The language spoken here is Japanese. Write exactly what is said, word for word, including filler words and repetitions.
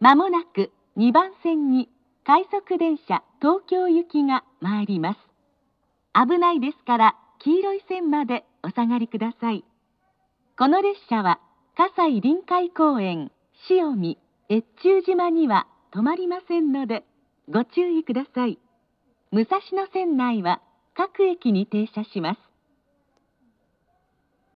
まもなくにばん線に快速電車東京行きが参ります。危ないですから黄色い線までお下がりください。この列車は葛西臨海公園、塩見、越中島には止まりませんのでご注意ください。武蔵野線内は各駅に停車します。